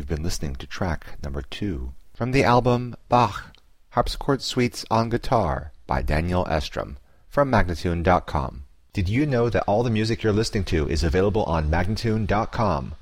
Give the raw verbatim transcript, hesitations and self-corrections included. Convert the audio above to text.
You've been listening to track number two from the album Bach, Harpsichord Suites on Guitar by Daniel Estrom from Magnatune dot com. Did you know that all the music you're listening to is available on Magnatune dot com?